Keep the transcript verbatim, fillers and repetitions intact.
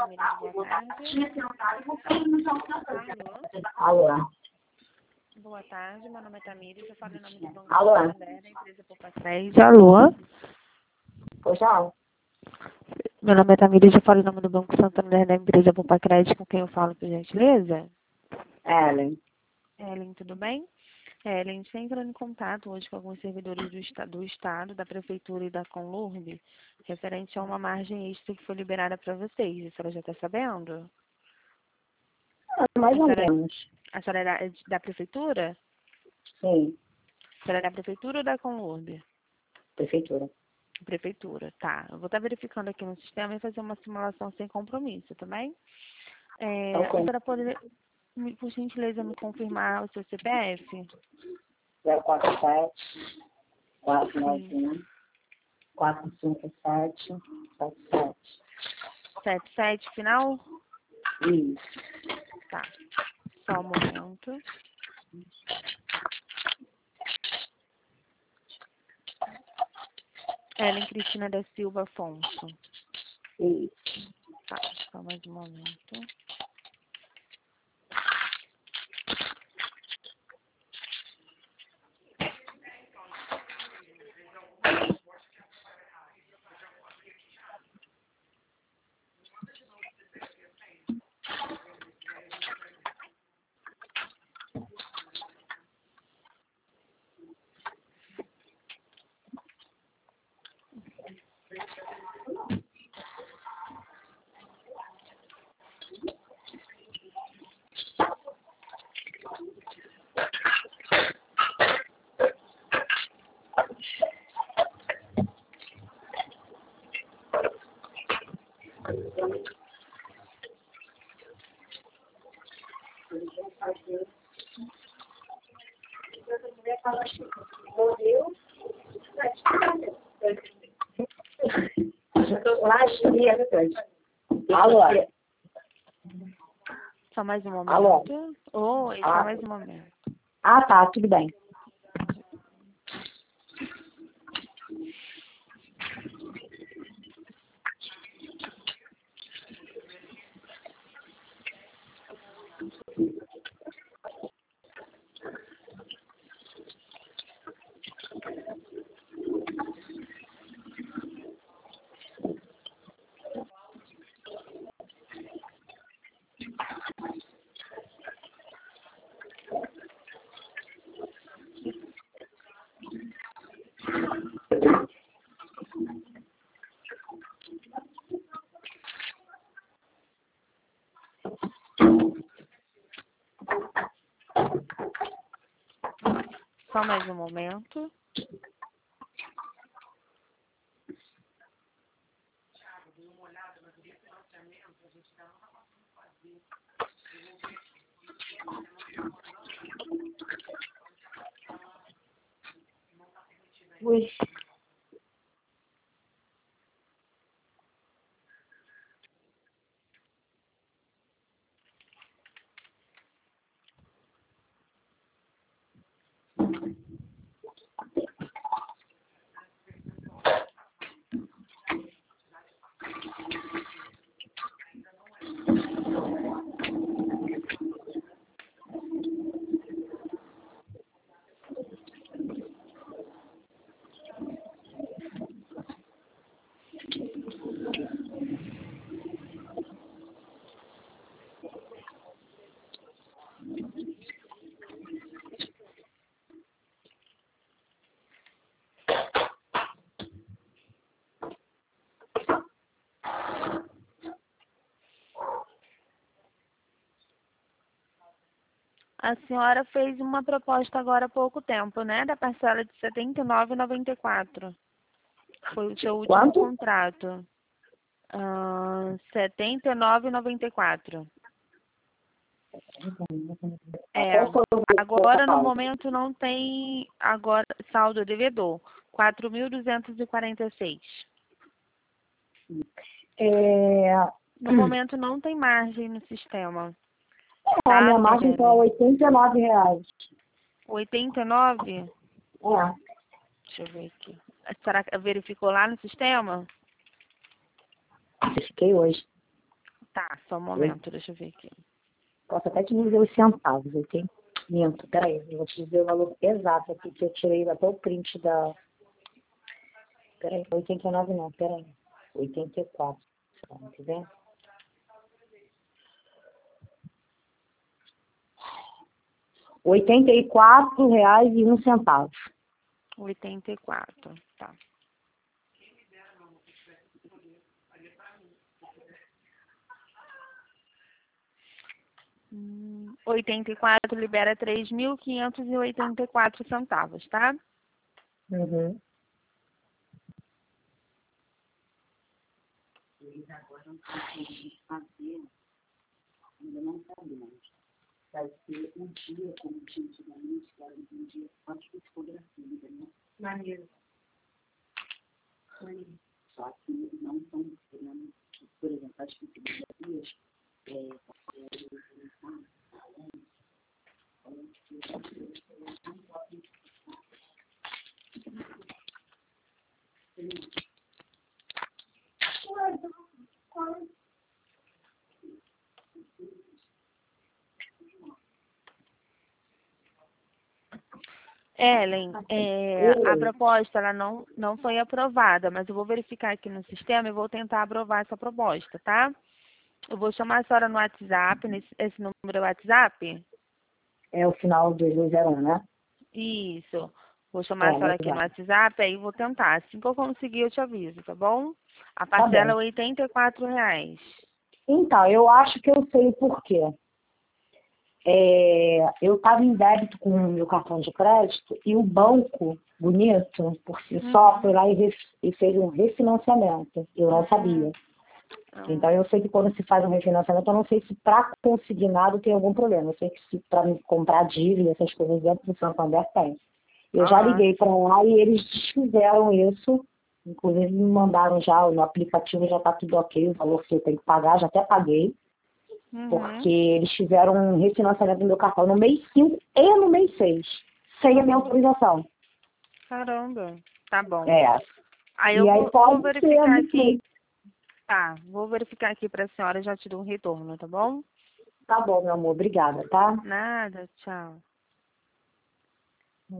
Tamires, boa tarde. Alô? Alô? Boa tarde, meu nome é Tamires, eu falo em nome do Banco Alô? Santander, da empresa Poupa Crédito. Alô? Pois não. Meu nome é Tamires, eu falo em nome do Banco Santander, da empresa Poupa Crédito, com quem eu falo, por gentileza? Ellen. Ellen, tudo bem? Ellen, a gente está entrando em contato hoje com alguns servidores do, esta do Estado, da Prefeitura e da Conlurb, referente a uma margem extra que foi liberada para vocês. A senhora já está sabendo? Ah, mais A ou senhora, menos. a senhora é da, é da Prefeitura? Sim, A senhora é da Prefeitura ou da Conlurb? prefeitura. Prefeitura, tá. Eu vou estar verificando aqui no sistema e fazer uma simulação sem compromisso, tá bem? É, a Ok. senhora poderia, me- por gentileza, me confirmar o seu C P F? zero quatro sete, quatro nove Sim. um, quatro cinco sete, sete sete. sete sete final? Isso. Tá. Só um momento. Ellen Cristina da Silva Afonso. Isso. Tá, só mais um momento. Alô? Só mais um Alô? momento. Oi, só Ah. mais um momento. Ah, tá, tudo bem. Só mais um momento. Ui. A senhora fez uma proposta agora há pouco tempo, né? Da parcela de setenta e nove reais e noventa e quatro centavos. Foi o seu último Quanto? contrato. Ah, setenta e nove reais e noventa e quatro centavos. É. Qual foi o Agora, no total? momento, não tem agora saldo devedor. quatro mil duzentos e quarenta e seis. É, No momento, não tem margem no sistema. é, a minha Tá, margem está Ellen? oitenta e nove reais. oitenta e nove? É. Deixa eu ver aqui. Será que verificou lá no sistema? Fiquei hoje. Tá, só um momento, deixa eu ver aqui. Posso até te dizer os centavos, ok? Minto, peraí, eu vou te dizer o valor exato aqui, que eu tirei até o print da... Peraí, oitenta e nove não, peraí. oitenta e quatro, tá vendo? oitenta e quatro reais e um centavo. oitenta e quatro, tá. Hum, oitenta e quatro libera três mil quinhentos e oitenta e quatro centavos, tá? Uhum. Vai ser um dia, como tinha antigamente, que era um dia só de fotografia, entendeu? Maneiro. Só que não estão querendo, por exemplo, as fotografias, é, Ellen, é, a proposta ela não, não foi aprovada, mas eu vou verificar aqui no sistema e vou tentar aprovar essa proposta, tá? Eu vou chamar a senhora no WhatsApp, nesse, esse número é o WhatsApp? é o final do dois zero um, né? Isso. Vou chamar a É, senhora aqui no legal. WhatsApp, aí vou tentar. Assim que eu conseguir, eu te aviso, tá bom? A Tá parcela bom. é oitenta e quatro reais. Então, eu acho que eu sei o porquê. É, eu estava em débito com o meu cartão de crédito e o banco, bonito, por si só, Uhum. foi lá e, ref- e fez um refinanciamento. Eu não sabia. Hum. Então, eu sei que quando se faz um refinanciamento, eu não sei se para consignado tem algum problema. Eu sei que se para comprar dívida, essas coisas dentro do Santander tem. Eu já Aham. liguei para lá e eles desfizeram isso. Inclusive, me mandaram já, no aplicativo já está tudo ok, o valor que eu tenho que pagar, já até paguei. Porque Uhum. eles fizeram um refinanciamento do meu cartão no mês cinco e no mês seis, sem a minha Uhum. autorização. Caramba. Tá bom. É. Aí eu E aí vou, vou pode ser verificar no aqui. mês. Tá, vou verificar aqui pra senhora e já te dou um retorno, tá bom? Tá bom, meu amor, obrigada, tá? Nada, tchau.